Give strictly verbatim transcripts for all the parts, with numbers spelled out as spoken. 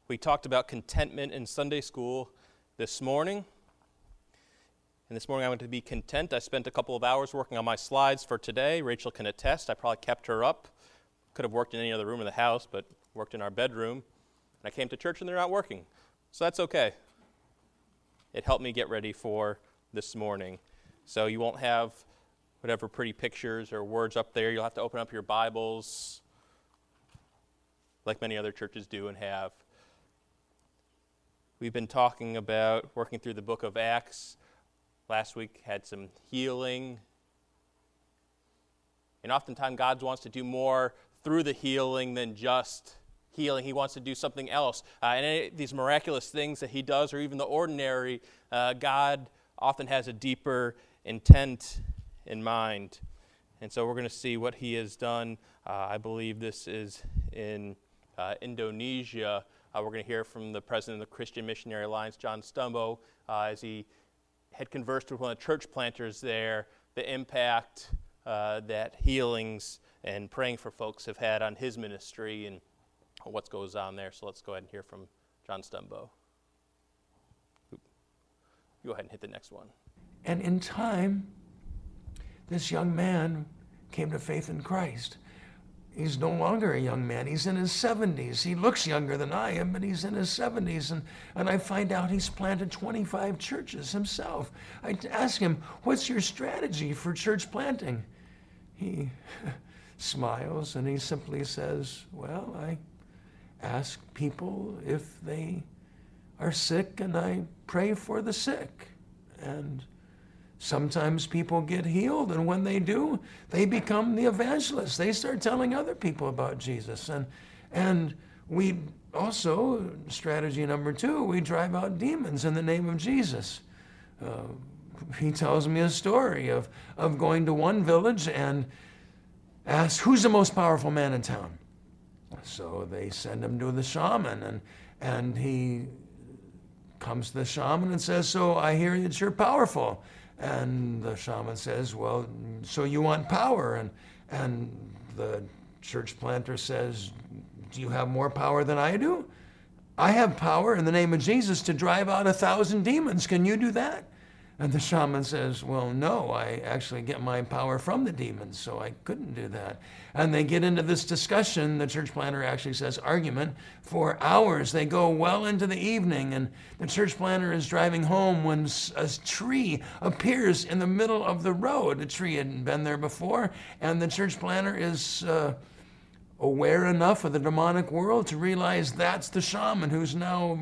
We talked about contentment in Sunday school this morning. And this morning I want to be content. I spent a couple of hours working on my slides for today. Rachel can attest. I probably kept her up. Could have worked in any other room in the house, but worked in our bedroom. And I came to church and they're not working. So that's okay. It helped me get ready for this morning. So you won't have whatever pretty pictures or words up there. You'll have to open up your Bibles like many other churches do and have. We've been talking about working through the book of Acts. Last week had some healing. And oftentimes God wants to do more through the healing than just healing. He wants to do something else. Uh, and any, these miraculous things that he does, or even the ordinary, uh, God often has a deeper intent in mind. And so we're going to see what he has done. Uh, I believe this is in uh, Indonesia. Uh, we're going to hear from the president of the Christian Missionary Alliance, John Stumbo, uh, as he had conversed with one of the church planters there, the impact uh, that healings and praying for folks have had on his ministry and what goes on there. So let's go ahead and hear from John Stumbo. Oop. Go ahead and hit the next one. And in time, this young man came to faith in Christ. He's no longer a young man. He's in his seventies. He looks younger than I am, but he's in his seventies. And, and I find out he's planted twenty-five churches himself. I ask him, what's your strategy for church planting? He smiles and he simply says, well, I ask people if they are sick and I pray for the sick. And sometimes people get healed, and when they do, they become the evangelists. They start telling other people about Jesus. And and we also, strategy number two, we drive out demons in the name of Jesus. Uh, he tells me a story of, of going to one village and asks, who's the most powerful man in town? So they send him to the shaman, and and he comes to the shaman and says, so I hear that you're powerful. And the shaman says, well, so you want power? And and the church planter says, do you have more power than I do? I have power in the name of Jesus to drive out a thousand demons. Can you do that? And the shaman says, well, no, I actually get my power from the demons, so I couldn't do that. And they get into this discussion, the church planter actually says argument, for hours. They go well into the evening, and the church planter is driving home when a tree appears in the middle of the road. The tree hadn't been there before, and the church planter is uh, aware enough of the demonic world to realize that's the shaman who's now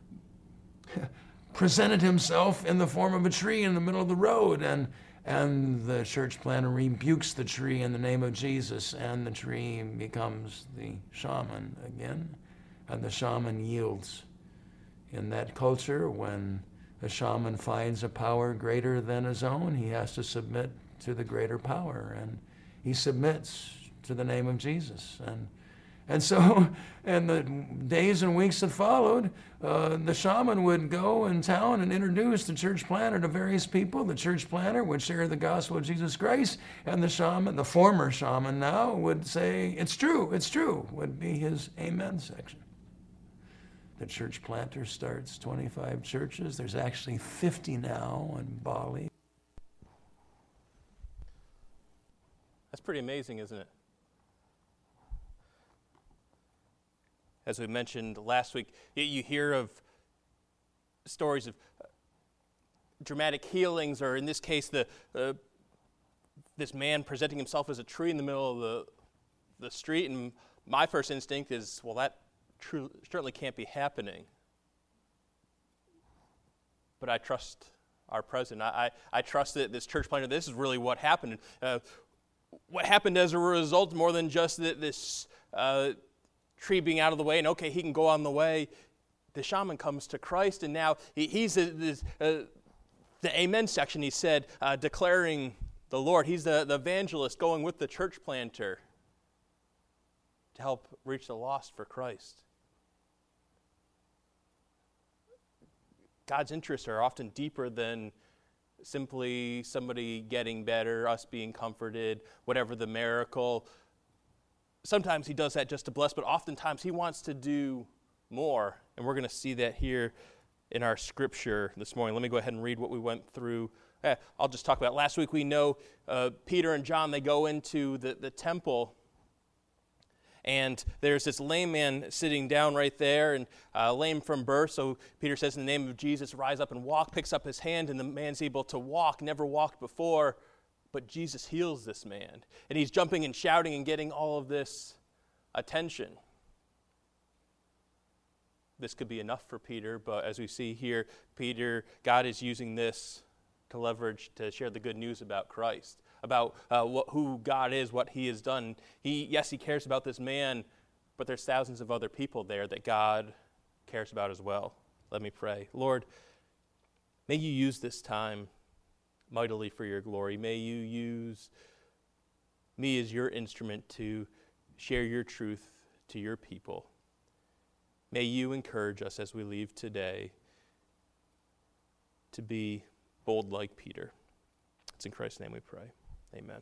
presented himself in the form of a tree in the middle of the road. And and the church planter rebukes the tree in the name of Jesus, and the tree becomes the shaman again, and the shaman yields. In that culture, when a shaman finds a power greater than his own, he has to submit to the greater power, and he submits to the name of Jesus. And And so, in the days and weeks that followed, uh, the shaman would go in town and introduce the church planter to various people. The church planter would share the gospel of Jesus Christ, and the shaman, the former shaman now, would say, it's true, it's true, would be his amen section. The church planter starts twenty-five churches. There's actually fifty now in Bali. That's pretty amazing, isn't it? As we mentioned last week, you hear of stories of dramatic healings, or in this case, the uh, this man presenting himself as a tree in the middle of the the street. And my first instinct is, well, that true, certainly can't be happening. But I trust our president. I, I, I trust that this church planter, this is really what happened. Uh, what happened as a result, more than just that this Uh, tree being out of the way, and okay, he can go on the way. The shaman comes to Christ, and now he, he's a, this, uh, the amen section, he said, uh, declaring the Lord. He's the, the evangelist going with the church planter to help reach the lost for Christ. God's interests are often deeper than simply somebody getting better, us being comforted, whatever the miracle. Sometimes he does that just to bless, but oftentimes he wants to do more And we're going to see that here in our scripture this morning. Let me go ahead and read what we went through. Eh, I'll just talk about it. Last week we know uh, Peter and John, they go into the, the temple, and there's this lame man sitting down right there, and uh, lame from birth. So Peter says, in the name of Jesus, rise up and walk, picks up his hand, and the man's able to walk, never walked before, but Jesus heals this man. And he's jumping and shouting and getting all of this attention. This could be enough for Peter, but as we see here, Peter, God is using this to leverage to share the good news about Christ, about uh, what, who God is, what he has done. He, yes, he cares about this man, but there's thousands of other people there that God cares about as well. Let me pray. Lord, may you use this time mightily for your glory. May you use me as your instrument to share your truth to your people. May you encourage us as we leave today to be bold like Peter. It's in Christ's name we pray. Amen.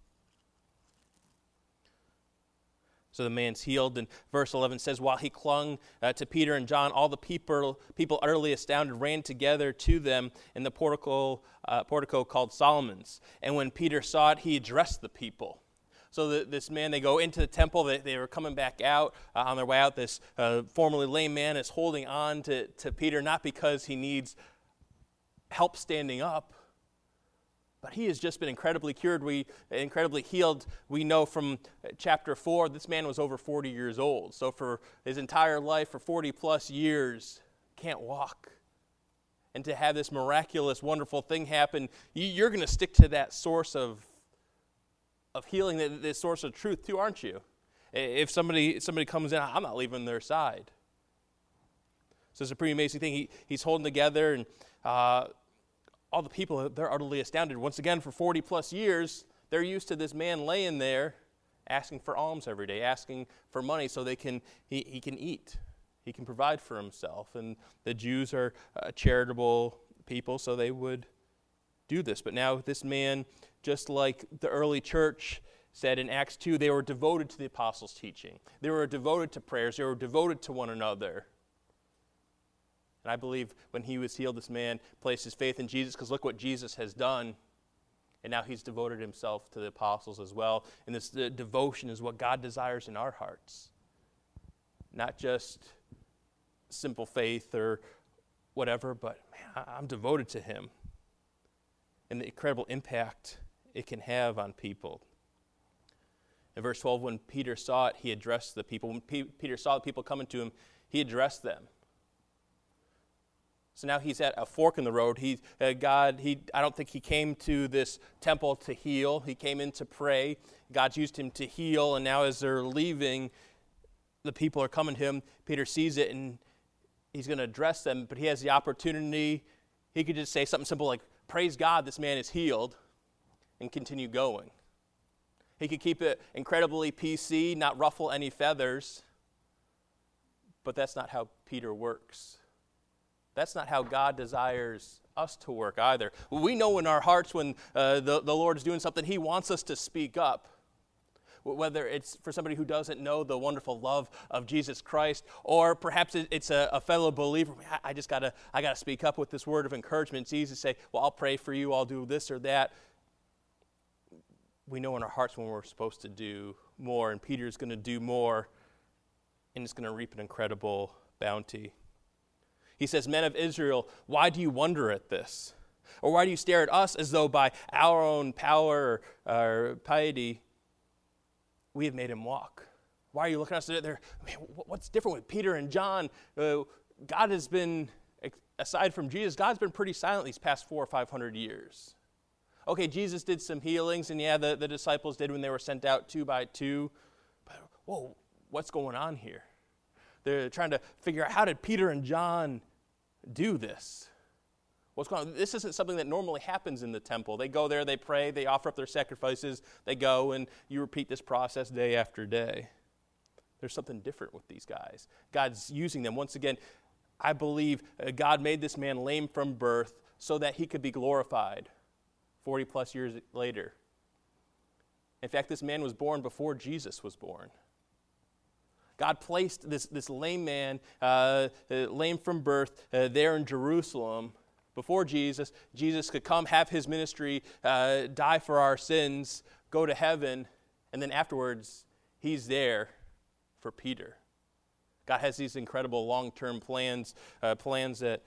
So the man's healed, and verse eleven says, while he clung uh, to Peter and John, all the people, people utterly astounded, ran together to them in the portico, uh, portico called Solomon's. And when Peter saw it, he addressed the people. So the, this man, they go into the temple, they, they were coming back out. Uh, on their way out, this uh, formerly lame man is holding on to, to Peter, not because he needs help standing up, but he has just been incredibly cured, we incredibly healed. We know from chapter four, this man was over forty years old. So for his entire life, for forty plus years, can't walk. And to have this miraculous, wonderful thing happen, you're going to stick to that source of, of healing, this source of truth too, aren't you? If somebody somebody comes in, I'm not leaving their side. So it's a pretty amazing thing. He, he's holding together, and uh, all the people, they're utterly astounded. Once again, for forty plus years, they're used to this man laying there asking for alms every day, asking for money so they can he, he can eat. He can provide for himself. And the Jews are uh, charitable people, so they would do this. But now this man, just like the early church said in Acts two, they were devoted to the apostles' teaching. They were devoted to prayers. They were devoted to one another. And I believe when he was healed, this man placed his faith in Jesus, because look what Jesus has done. And now he's devoted himself to the apostles as well. And this uh, devotion is what God desires in our hearts. Not just simple faith or whatever, but man, I'm devoted to him. And the incredible impact it can have on people. In verse twelve, when Peter saw it, he addressed the people. When P- Peter saw the people coming to him, he addressed them. So now he's at a fork in the road. He, uh, God, he, I don't think he came to this temple to heal. He came in to pray. God's used him to heal, and now as they're leaving, the people are coming to him. Peter sees it, and he's going to address them, but he has the opportunity. He could just say something simple like, praise God, this man is healed, and continue going. He could keep it incredibly P C, not ruffle any feathers, but that's not how Peter works. That's not how God desires us to work either. We know in our hearts when uh, the, the Lord is doing something, he wants us to speak up. Whether it's for somebody who doesn't know the wonderful love of Jesus Christ, or perhaps it's a, a fellow believer. I just gotta, I gotta speak up with this word of encouragement. It's easy to say, well, I'll pray for you, I'll do this or that. We know in our hearts when we're supposed to do more, and Peter's going to do more, and it's going to reap an incredible bounty. He says, men of Israel, why do you wonder at this? Or why do you stare at us as though by our own power or, or piety we have made him walk? Why are you looking at us there? Man, what's different with Peter and John? Uh, God has been, aside from Jesus, God's been pretty silent these past four or five hundred years. Okay, Jesus did some healings, and yeah, the, the disciples did when they were sent out two by two. But whoa, what's going on here? They're trying to figure out, how did Peter and John do this? What's going on? This isn't something that normally happens in the temple. They go there, they pray, they offer up their sacrifices, they go, and you repeat this process day after day. There's something different with these guys. God's using them. Once again, I believe God made this man lame from birth so that he could be glorified forty plus years later. In fact, this man was born before Jesus was born. God placed this, this lame man, uh, lame from birth, uh, there in Jerusalem before Jesus. Jesus could come, have his ministry, uh, die for our sins, go to heaven, and then afterwards, he's there for Peter. God has these incredible long-term plans, uh, plans that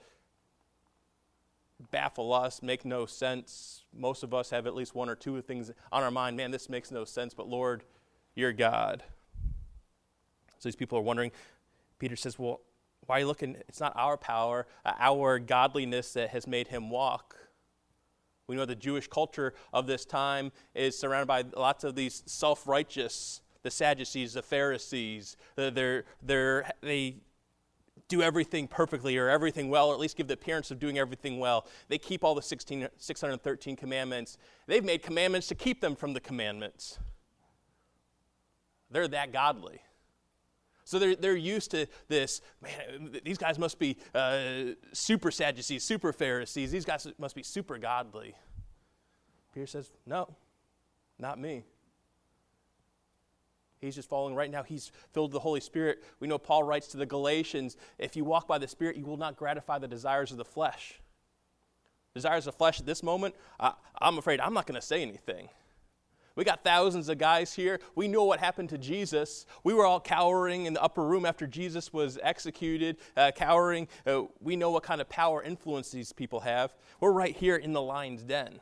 baffle us, make no sense. Most of us have at least one or two things on our mind. Man, this makes no sense, but Lord, you're God. So these people are wondering. Peter says, well, why are you looking? It's not our power, uh, our godliness that has made him walk. We know the Jewish culture of this time is surrounded by lots of these self-righteous, the Sadducees, the Pharisees. They're, they're, they do everything perfectly or everything well, or at least give the appearance of doing everything well. They keep all the sixteen, six hundred thirteen commandments. They've made commandments to keep them from the commandments. They're that godly. So they're, they're used to this, man, these guys must be uh, super Sadducees, super Pharisees. These guys must be super godly. Peter says, no, not me. He's just following right now. He's filled with the Holy Spirit. We know Paul writes to the Galatians, if you walk by the Spirit, you will not gratify the desires of the flesh. Desires of the flesh at this moment, I, I'm afraid I'm not going to say anything. We got thousands of guys here. We know what happened to Jesus. We were all cowering in the upper room after Jesus was executed, uh, cowering. Uh, we know what kind of power influence these people have. We're right here in the lion's den.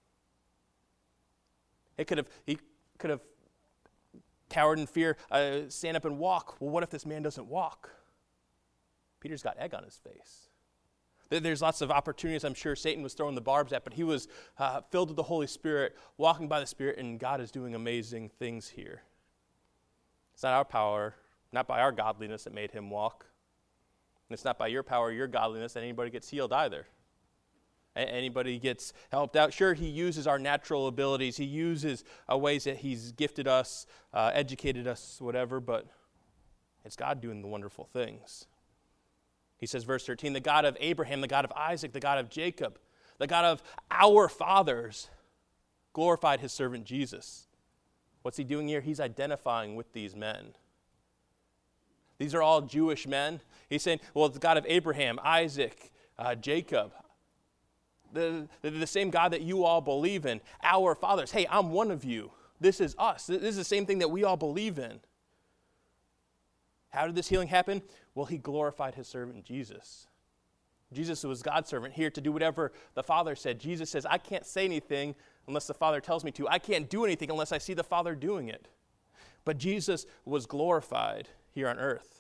It could have, he could have cowered in fear, uh, stand up and walk. Well, what if this man doesn't walk? Peter's got egg on his face. There's lots of opportunities I'm sure Satan was throwing the barbs at, but he was uh, filled with the Holy Spirit, walking by the Spirit, and God is doing amazing things here. It's not our power, not by our godliness that made him walk. And it's not by your power, your godliness, that anybody gets healed either. Anybody gets helped out. Sure, he uses our natural abilities. He uses uh, ways that he's gifted us, uh, educated us, whatever, but it's God doing the wonderful things. He says, verse thirteen, the God of Abraham, the God of Isaac, the God of Jacob, the God of our fathers glorified his servant Jesus. What's he doing here? He's identifying with these men. These are all Jewish men. He's saying, well, it's the God of Abraham, Isaac, uh, Jacob, the, the, the same God that you all believe in, our fathers. Hey, I'm one of you. This is us. This is the same thing that we all believe in. How did this healing happen? Well, he glorified his servant Jesus. Jesus was God's servant here to do whatever the Father said. Jesus says, I can't say anything unless the Father tells me to. I can't do anything unless I see the Father doing it. But Jesus was glorified here on earth.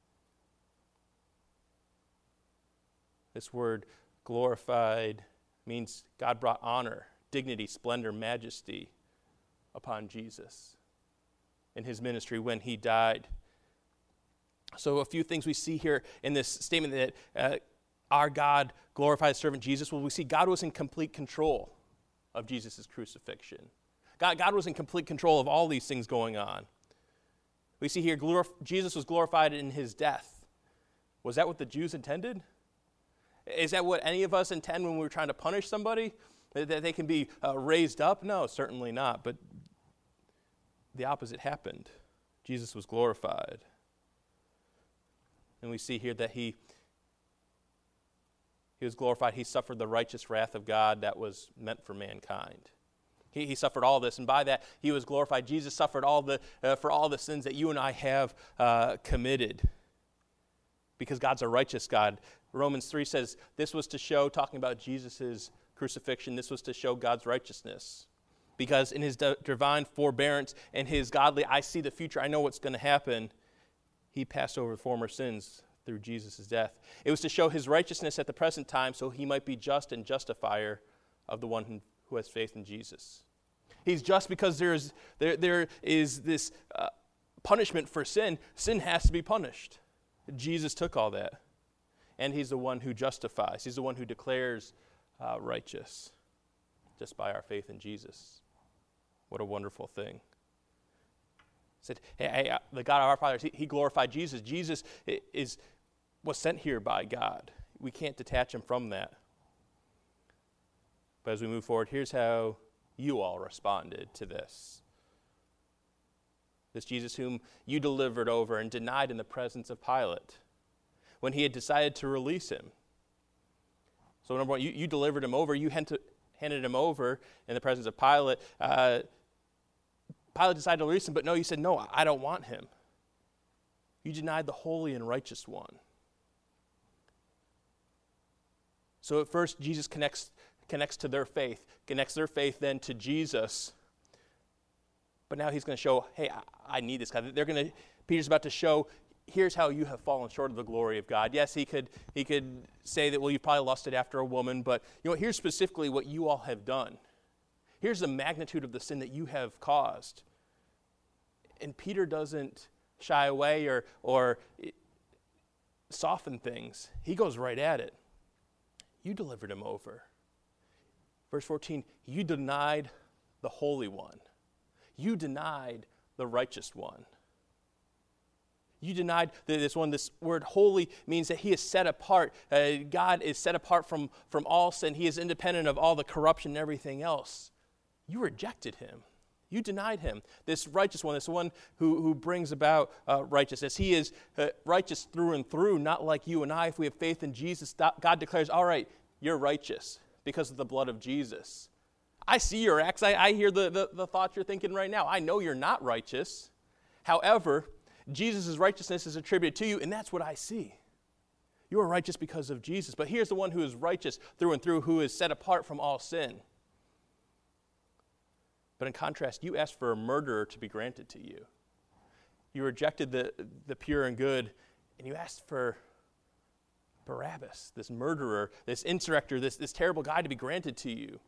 This word glorified means God brought honor, dignity, splendor, majesty upon Jesus in his ministry when he died. So a few things we see here in this statement that uh, our God glorified his servant Jesus. Well, we see God was in complete control of Jesus' crucifixion. God, God was in complete control of all these things going on. We see here glorif- Jesus was glorified in his death. Was that what the Jews intended? Is that what any of us intend when we're trying to punish somebody? That they can be uh, raised up? No, certainly not. But the opposite happened. Jesus was glorified. And we see here that he, he was glorified. He suffered the righteous wrath of God that was meant for mankind. He, he suffered all this, and by that he was glorified. Jesus suffered all the uh, for all the sins that you and I have uh, committed. Because God's a righteous God. Romans three says this was to show, talking about Jesus' crucifixion, this was to show God's righteousness. Because in his d- divine forbearance and his godly, I see the future, I know what's going to happen, he passed over former sins through Jesus' death. It was to show his righteousness at the present time so he might be just and justifier of the one who, who has faith in Jesus. He's just because there is, there, there is this uh, punishment for sin. Sin has to be punished. Jesus took all that. And he's the one who justifies. He's the one who declares uh, righteous just by our faith in Jesus. What a wonderful thing. Said, hey, hey, the God of our fathers, he, he glorified Jesus. Jesus is was sent here by God. We can't detach him from that. But as we move forward, here's how you all responded to this. this Jesus whom you delivered over and denied in the presence of Pilate when he had decided to release him. So number one, you, you delivered him over, you handed him over in the presence of Pilate. Uh, Pilate decided to release him, but no, you said, no, I don't want him. You denied the holy and righteous one. So at first, Jesus connects, connects to their faith, connects their faith then to Jesus. But now he's going to show, hey, I, I need this guy. They're going to, Peter's about to show, here's how you have fallen short of the glory of God. Yes, he could he could say that, well, you probably lusted after a woman, but you know, here's specifically what you all have done. Here's the magnitude of the sin that you have caused. And Peter doesn't shy away or or soften things. He goes right at it. You delivered him over. Verse fourteen, you denied the Holy One. You denied the righteous one. You denied this one. This word holy means that he is set apart. Uh, God is set apart from, from all sin. He is independent of all the corruption and everything else. You rejected him. You denied him. This righteous one, this one who, who brings about uh, righteousness. He is uh, righteous through and through, not like you and I. If we have faith in Jesus, God declares, all right, you're righteous because of the blood of Jesus. I see your acts. I, I hear the, the, the thoughts you're thinking right now. I know you're not righteous. However, Jesus' righteousness is attributed to you, and that's what I see. You are righteous because of Jesus. But here's the one who is righteous through and through, who is set apart from all sin. But in contrast, you asked for a murderer to be granted to you. You rejected the, the pure and good, and you asked for Barabbas, this murderer, this insurrector, this, this terrible guy to be granted to you.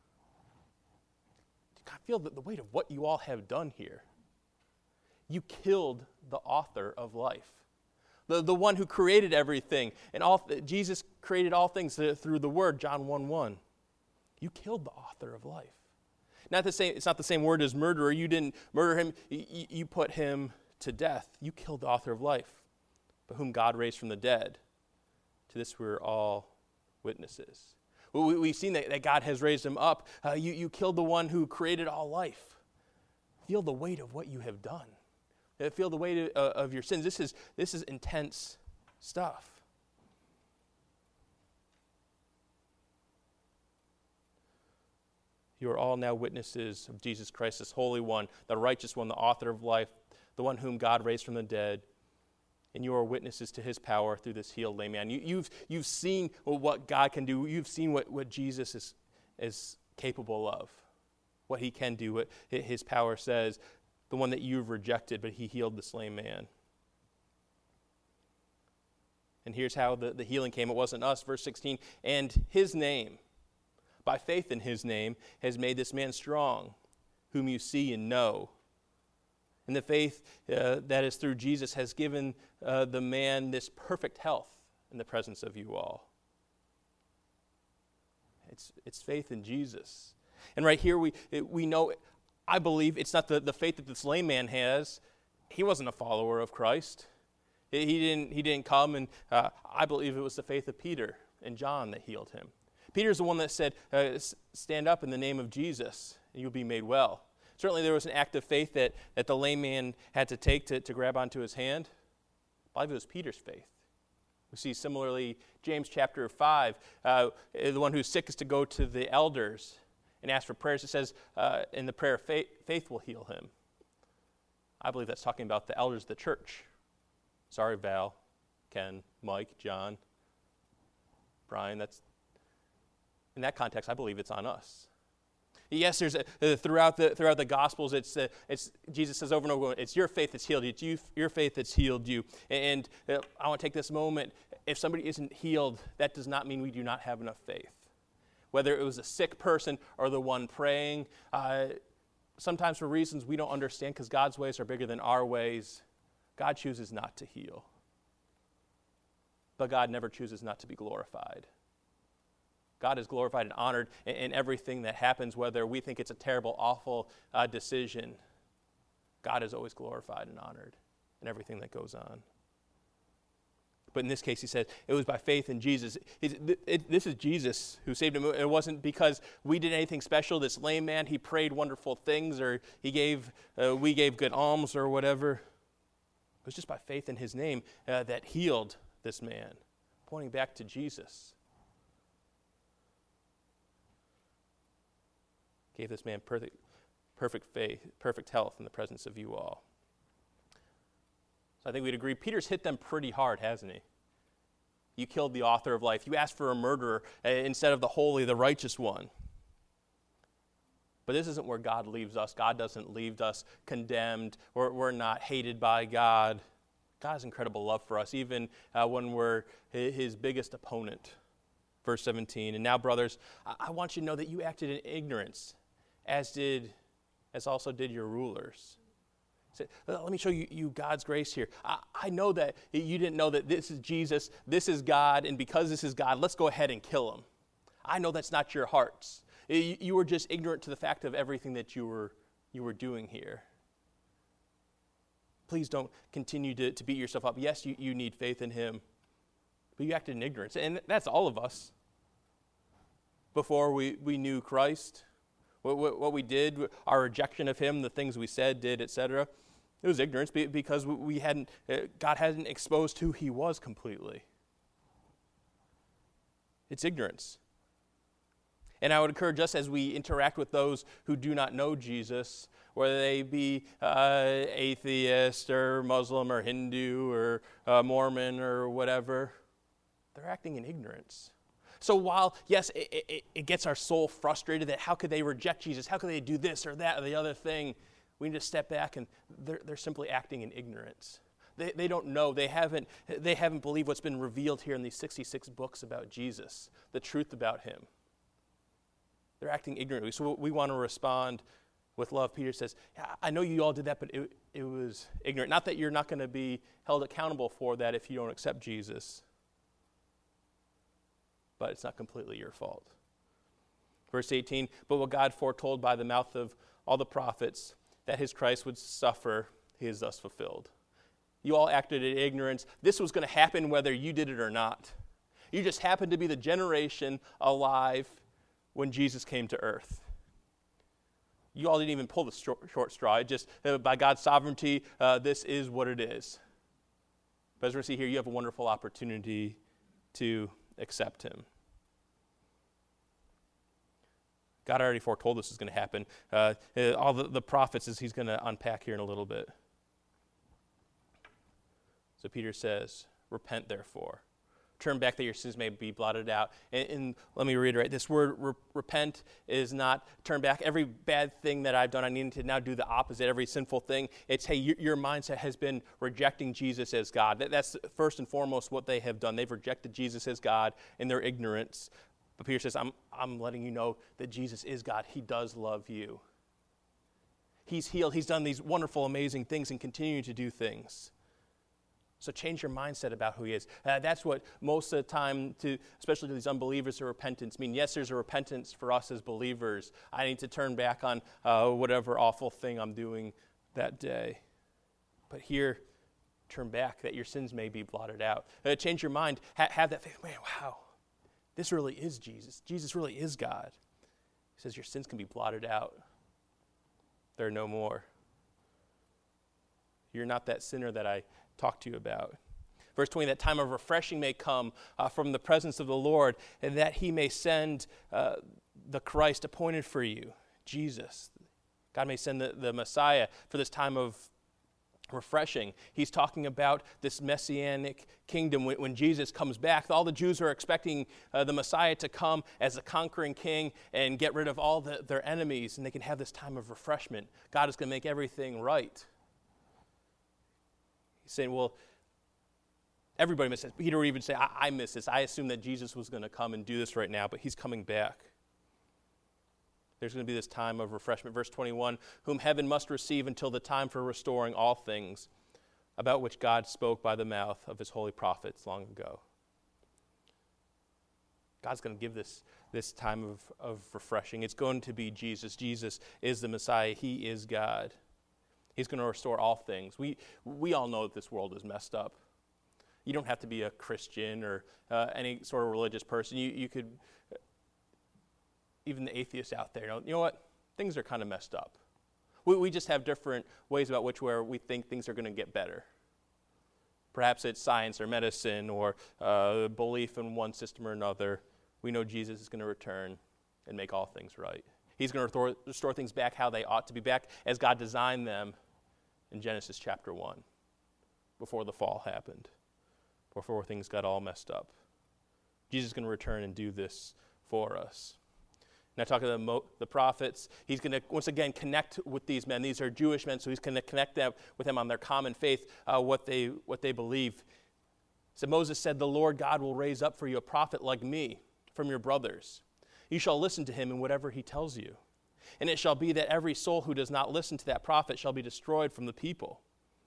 I feel the, the weight of what you all have done here. You killed the author of life, the, the one who created everything. And all Jesus created all things through the word, John one one. You killed the author of life. Not the same, it's not the same word as murderer. You didn't murder him. You, you put him to death. You killed the author of life, but whom God raised from the dead. To this we're all witnesses. We, we've seen that, that God has raised him up. Uh, you, you killed the one who created all life. Feel the weight of what you have done. Feel the weight of, uh, of your sins. This is, this is intense stuff. You are all now witnesses of Jesus Christ, this Holy One, the righteous one, the author of life, the one whom God raised from the dead. And you are witnesses to his power through this healed lame man. You, you've, you've seen what God can do. You've seen what, what Jesus is, is capable of, what he can do, what his power says, the one that you've rejected, but he healed this lame man. And here's how the, the healing came. It wasn't us. Verse sixteen, and his name, by faith in his name, has made this man strong, whom you see and know. And the faith uh, that is through Jesus has given uh, the man this perfect health in the presence of you all. It's, it's faith in Jesus. And right here we, it, we know, I believe, it's not the, the faith that this lame man has. He wasn't a follower of Christ. He didn't, he didn't come, and uh, I believe it was the faith of Peter and John that healed him. Peter's the one that said, uh, stand up in the name of Jesus, and you'll be made well. Certainly there was an act of faith that, that the lame man had to take to, to grab onto his hand. I believe it was Peter's faith. We see similarly James chapter five, uh, the one who's sick is to go to the elders and ask for prayers. It says uh, in the prayer, faith, faith will heal him. I believe that's talking about the elders of the church. Sorry, Val, Ken, Mike, John, Brian. That's in that context, I believe it's on us. Yes, there's a, uh, throughout the throughout the Gospels, it's uh, it's Jesus says over and over, it's your faith that's healed you. It's you, your faith that's healed you. And uh, I want to take this moment. If somebody isn't healed, that does not mean we do not have enough faith. Whether it was a sick person or the one praying, uh, sometimes for reasons we don't understand, because God's ways are bigger than our ways, God chooses not to heal. But God never chooses not to be glorified. God is glorified and honored in, in everything that happens, whether we think it's a terrible, awful uh, decision. God is always glorified and honored in everything that goes on. But in this case, he said it was by faith in Jesus. It, it, this is Jesus who saved him. It wasn't because we did anything special. This lame man, he prayed wonderful things, or he gave, uh, we gave good alms or whatever. It was just by faith in his name uh, that healed this man, pointing back to Jesus. Gave this man perfect, perfect faith, perfect health in the presence of you all. So I think we'd agree, Peter's hit them pretty hard, hasn't he? You killed the author of life. You asked for a murderer uh, instead of the holy, the righteous one. But this isn't where God leaves us. God doesn't leave us condemned. We're, we're not hated by God. God has incredible love for us, even uh, when we're his biggest opponent. Verse seventeen, and now, brothers, I, I want you to know that you acted in ignorance, as did, as also did your rulers. Say, let me show you, you God's grace here. I, I know that you didn't know that this is Jesus, this is God, and because this is God, let's go ahead and kill him. I know that's not your hearts. You, you were just ignorant to the fact of everything that you were you were doing here. Please don't continue to, to beat yourself up. Yes, you, you need faith in him, but you acted in ignorance. And that's all of us. Before we, we knew Christ, what, what, what we did, our rejection of him, the things we said, did, et cetera, it was ignorance because we hadn't, God hadn't exposed who he was completely. It's ignorance. And I would encourage us as we interact with those who do not know Jesus, whether they be uh, atheist or Muslim or Hindu or uh, Mormon or whatever, they're acting in ignorance. So while, yes, it, it, it gets our soul frustrated that how could they reject Jesus? How could they do this or that or the other thing? We need to step back, and they're, they're simply acting in ignorance. They, they don't know. They haven't, they haven't believed what's been revealed here in these sixty-six books about Jesus, the truth about him. They're acting ignorantly. So we want to respond with love. Peter says, yeah, I know you all did that, but it, it was ignorant. Not that you're not going to be held accountable for that if you don't accept Jesus, but it's not completely your fault. Verse eighteen, but what God foretold by the mouth of all the prophets, that his Christ would suffer, he is thus fulfilled. You all acted in ignorance. This was going to happen whether you did it or not. You just happened to be the generation alive when Jesus came to earth. You all didn't even pull the short straw. It just, uh, by God's sovereignty, uh, this is what it is. But as we see here, you have a wonderful opportunity to accept him. God already foretold this is going to happen. Uh, all the, the prophets, as he's going to unpack here in a little bit. So Peter says, repent therefore. Turn back that your sins may be blotted out. And, and let me reiterate, this word re- repent is not turn back. Every bad thing that I've done, I need to now do the opposite. Every sinful thing, it's, hey, your, your mindset has been rejecting Jesus as God. That, that's first and foremost what they have done. They've rejected Jesus as God in their ignorance. But Peter says, I'm, I'm letting you know that Jesus is God. He does love you. He's healed. He's done these wonderful, amazing things and continuing to do things. So change your mindset about who he is. Uh, that's what most of the time, to, especially to these unbelievers, a repentance mean. Yes, there's a repentance for us as believers. I need to turn back on uh, whatever awful thing I'm doing that day. But here, turn back that your sins may be blotted out. Uh, change your mind. Ha- have that faith. Man, wow, this really is Jesus. Jesus really is God. He says your sins can be blotted out. They're no more. You're not that sinner that I talked to you about. Verse twenty, that time of refreshing may come uh, from the presence of the Lord, and that he may send uh, the Christ appointed for you, Jesus. God may send the, the Messiah for this time of refreshing. He's talking about this messianic kingdom when, when Jesus comes back. All the Jews are expecting uh, the Messiah to come as a conquering king and get rid of all the, their enemies, and they can have this time of refreshment. God is going to make everything right. He's saying, well, everybody misses. Peter would even say, I, I miss this. I assumed that Jesus was going to come and do this right now, but he's coming back. There's going to be this time of refreshment. Verse twenty-one, whom heaven must receive until the time for restoring all things, about which God spoke by the mouth of his holy prophets long ago. God's going to give this, this time of, of refreshing. It's going to be Jesus. Jesus is the Messiah. He is God. He's going to restore all things. We we all know that this world is messed up. You don't have to be a Christian or uh, any sort of religious person. You, you could, even the atheists out there, you know what? Things are kind of messed up. We, we just have different ways about which where we think things are going to get better. Perhaps it's science or medicine or uh, belief in one system or another. We know Jesus is going to return and make all things right. He's going to restore, restore things back how they ought to be, back as God designed them in Genesis chapter one, before the fall happened, before things got all messed up. Jesus is going to return and do this for us. Now, talking to the, mo- the prophets, he's going to, once again, connect with these men. These are Jewish men, so he's going to connect them with them on their common faith, uh, what they what they believe. So Moses said, "The Lord God will raise up for you a prophet like me from your brothers. You shall listen to him in whatever he tells you. And it shall be that every soul who does not listen to that prophet shall be destroyed from the people."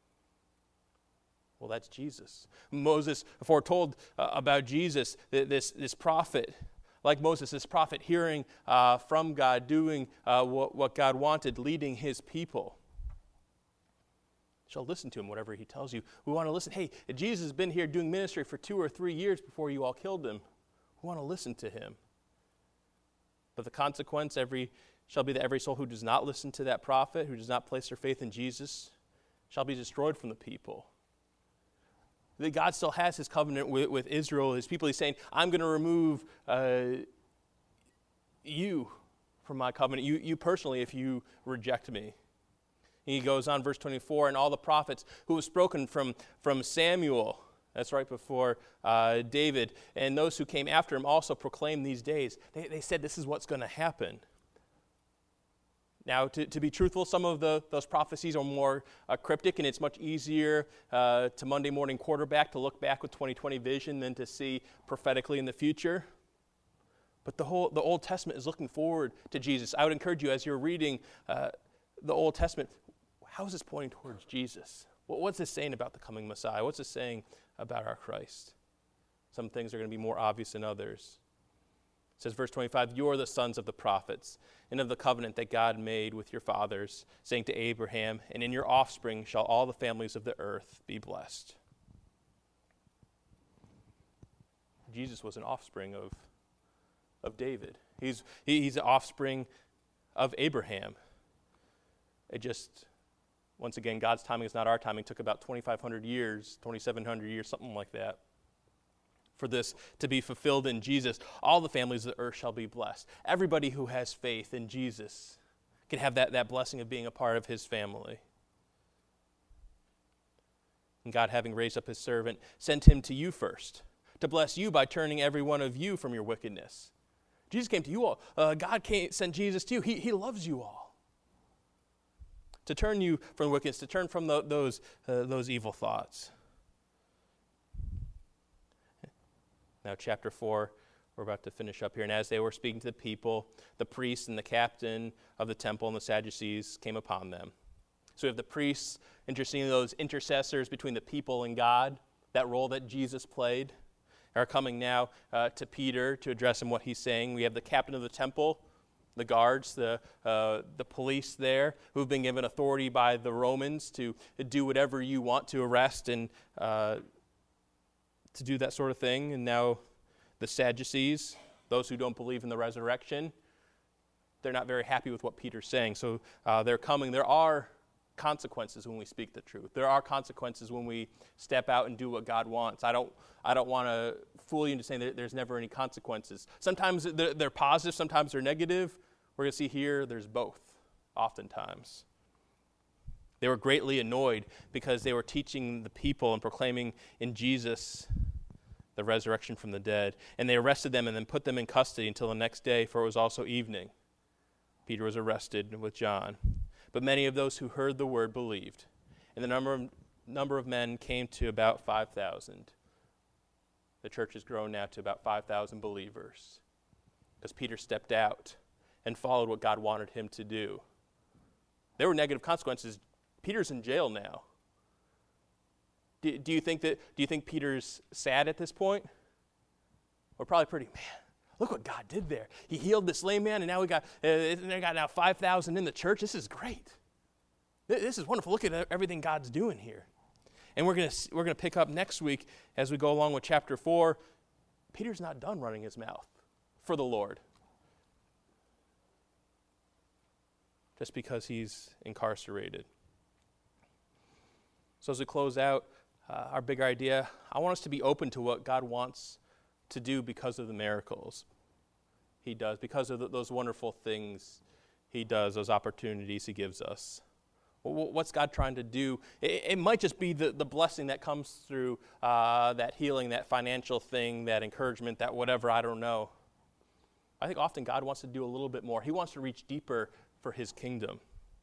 Well, that's Jesus. Moses foretold uh, about Jesus, this, this prophet. Like Moses, this prophet hearing uh, from God, doing uh, what, what God wanted, leading his people. Shall listen to him, whatever he tells you. We want to listen. Hey, Jesus has been here doing ministry for two or three years before you all killed him. We want to listen to him. But the consequence every shall be that every soul who does not listen to that prophet, who does not place their faith in Jesus, shall be destroyed from the people. That God still has his covenant with, with Israel, his people. He's saying, I'm going to remove uh, you from my covenant, you, you personally, if you reject me. He goes on, verse twenty-four, and all the prophets who have spoken from, from Samuel, that's right before uh, David, and those who came after him also proclaimed these days. They, they said this is what's going to happen. Now, to, to be truthful, some of the, those prophecies are more uh, cryptic, and it's much easier uh, to Monday morning quarterback to look back with twenty twenty vision than to see prophetically in the future. But the whole the Old Testament is looking forward to Jesus. I would encourage you, as you're reading uh, the Old Testament, how is this pointing towards Jesus? What, what's this saying about the coming Messiah? What's this saying about our Christ? Some things are going to be more obvious than others. It says, verse twenty-five, you are the sons of the prophets, and of the covenant that God made with your fathers, saying to Abraham, and in your offspring shall all the families of the earth be blessed. Jesus was an offspring of, of David. He's, he, he's an offspring of Abraham. It just, once again, God's timing is not our timing. It took about twenty-five hundred years, twenty-seven hundred years, something like that, for this to be fulfilled in Jesus. All the families of the earth shall be blessed. Everybody who has faith in Jesus can have that, that blessing of being a part of his family. And God, having raised up his servant, sent him to you first, to bless you by turning every one of you from your wickedness. Jesus came to you all. Uh, God came, sent Jesus to you. He, he loves you all. To turn you from wickedness, to turn from the, those, uh, those evil thoughts. Now, chapter four, we're about to finish up here. And as they were speaking to the people, the priests and the captain of the temple and the Sadducees came upon them. So we have the priests, interesting, those intercessors between the people and God, that role that Jesus played, are coming now uh, to Peter to address him what he's saying. We have the captain of the temple, the guards, the uh, the police there, who've been given authority by the Romans to do whatever you want to arrest and uh, to do that sort of thing. And now the Sadducees, those who don't believe in the resurrection, they're not very happy with what Peter's saying. So uh, they're coming. There are consequences when we speak the truth. There are consequences when we step out and do what God wants. I don't I don't want to fool you into saying that there's never any consequences. Sometimes they're, they're positive, sometimes they're negative. We're going to see here there's both, oftentimes. They were greatly annoyed because they were teaching the people and proclaiming in Jesus the resurrection from the dead. And they arrested them and then put them in custody until the next day, for it was also evening. Peter was arrested with John. But many of those who heard the word believed, and the number of, number of men came to about five thousand. The church has grown now to about five thousand believers because Peter stepped out and followed what God wanted him to do. There were negative consequences. Peter's in jail now. Do, do you think that? Do you think Peter's sad at this point? Or probably pretty, man, look what God did there. He healed this lame man, and now we got uh, they got now five thousand in the church. This is great. This is wonderful. Look at everything God's doing here. And we're going to we're going to pick up next week as we go along with chapter four. Peter's not done running his mouth for the Lord just because he's incarcerated. So as we close out uh, our big idea, I want us to be open to what God wants to do because of the miracles he does, because of the, those wonderful things he does, those opportunities he gives us. What's God trying to do? It, it might just be the, the blessing that comes through uh, that healing, that financial thing, that encouragement, that whatever, I don't know. I think often God wants to do a little bit more. He wants to reach deeper for his kingdom.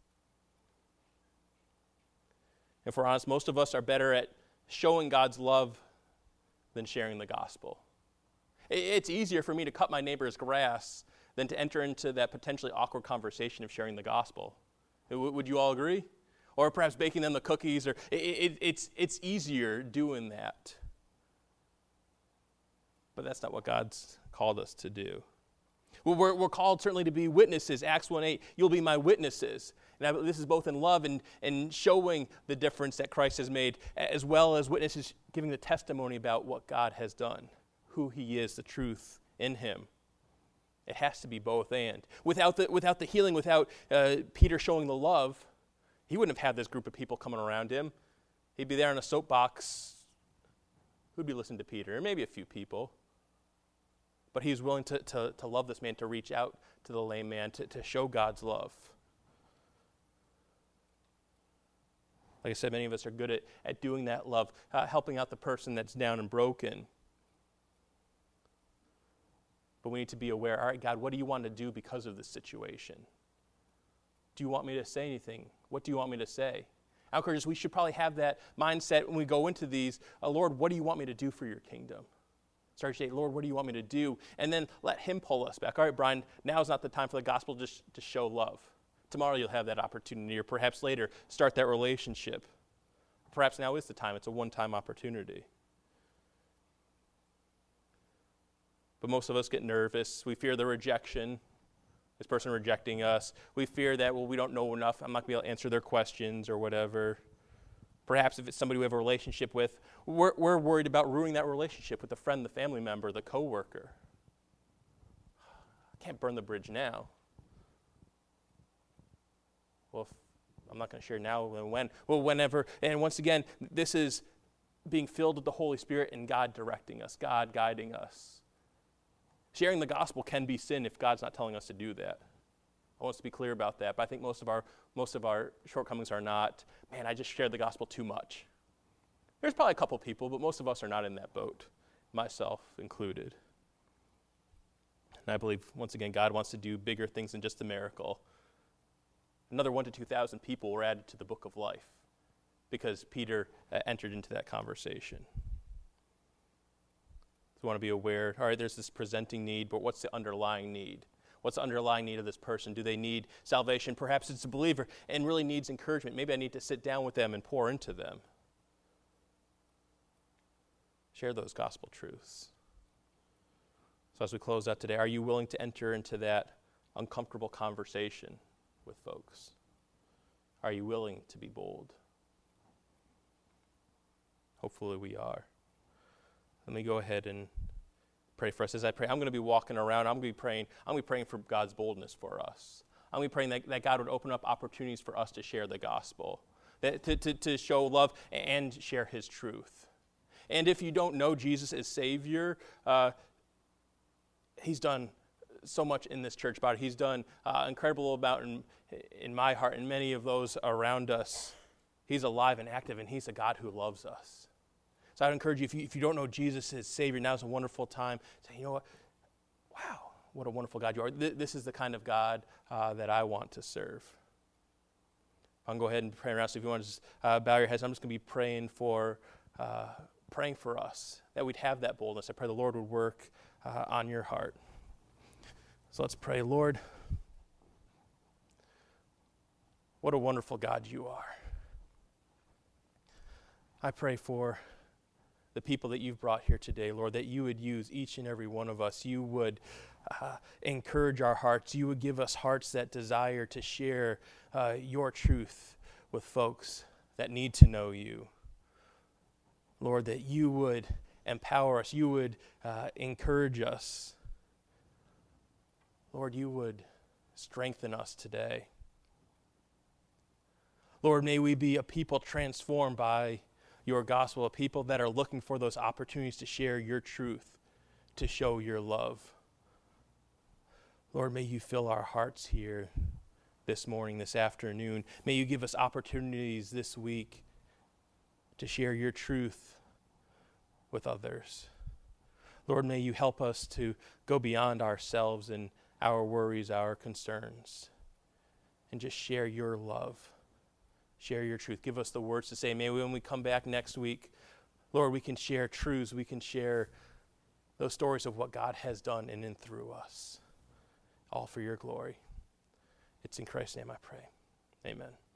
If we're honest, most of us are better at showing God's love than sharing the gospel. It, it's easier for me to cut my neighbor's grass than to enter into that potentially awkward conversation of sharing the gospel. Would you all agree? Or perhaps baking them the cookies, or it, it, it's it's easier doing that. But that's not what God's called us to do. Well, we're, we're called certainly to be witnesses. Acts one eight, you'll be my witnesses. And I, this is both in love and, and showing the difference that Christ has made, as well as witnesses giving the testimony about what God has done, who he is, the truth in him. It has to be both and. Without the, without the healing, without uh, Peter showing the love, he wouldn't have had this group of people coming around him. He'd be there on a soapbox. Who'd be listening to Peter? Or maybe a few people. But he was willing to, to, to love this man, to reach out to the lame man, to, to show God's love. Like I said, many of us are good at, at doing that love, uh, helping out the person that's down and broken. But we need to be aware, all right, God, what do you want to do because of this situation? Do you want me to say anything? What do you want me to say? I encourage us, we should probably have that mindset when we go into these, uh, Lord, what do you want me to do for your kingdom? Start to say, Lord, what do you want me to do? And then let him pull us back. All right, Brian, now is not the time for the gospel just to show love. Tomorrow you'll have that opportunity, or perhaps later, start that relationship. Perhaps now is the time. It's a one-time opportunity. But most of us get nervous. We fear the rejection, this person rejecting us. We fear that, well, we don't know enough. I'm not going to be able to answer their questions or whatever. Perhaps if it's somebody we have a relationship with, we're, we're worried about ruining that relationship with the friend, the family member, the coworker. I can't burn the bridge now. Well, if I'm not going to share now and when. Well, whenever. And once again, this is being filled with the Holy Spirit and God directing us, God guiding us. Sharing the gospel can be sin if God's not telling us to do that. I want us to be clear about that, but I think most of our most of our shortcomings are not, man, I just shared the gospel too much. There's probably a couple people, but most of us are not in that boat, myself included. And I believe, once again, God wants to do bigger things than just a miracle. Another one to two thousand people were added to the book of life because Peter uh, entered into that conversation. We want to be aware, all right, there's this presenting need, but what's the underlying need? What's the underlying need of this person? Do they need salvation? Perhaps it's a believer and really needs encouragement. Maybe I need to sit down with them and pour into them. Share those gospel truths. So as we close out today, are you willing to enter into that uncomfortable conversation with folks? Are you willing to be bold? Hopefully we are. Let me go ahead and pray for us. As I pray, I'm going to be walking around. I'm going to be praying. I'm going to be praying for God's boldness for us. I'm going to be praying that, that God would open up opportunities for us to share the gospel, that, to, to, to show love and share his truth. And if you don't know Jesus as Savior, uh, he's done so much in this church about it. He's done uh, incredible about in, in my heart and many of those around us. He's alive and active, and he's a God who loves us. So I'd encourage you, if you, if you don't know Jesus as Savior, now's a wonderful time to say, you know what, wow, what a wonderful God you are. Th- this is the kind of God uh, that I want to serve. I'll go ahead and pray around. So if you want to just uh, bow your heads, I'm just going to be praying for uh, praying for us, that we'd have that boldness. I pray the Lord would work uh, on your heart. So let's pray. Lord, what a wonderful God you are. I pray for the people that you've brought here today, Lord, that you would use each and every one of us. You would uh, encourage our hearts. You would give us hearts that desire to share uh, your truth with folks that need to know you. Lord, that you would empower us, you would uh, encourage us. Lord, you would strengthen us today. Lord, may we be a people transformed by your gospel, a people that are looking for those opportunities to share your truth, to show your love. Lord, may you fill our hearts here this morning, this afternoon. May you give us opportunities this week to share your truth with others. Lord, may you help us to go beyond ourselves and our worries, our concerns, and just share your love. Share your truth. Give us the words to say. May we, when we come back next week, Lord, we can share truths. We can share those stories of what God has done in and through us, all for your glory. It's in Christ's name I pray. Amen.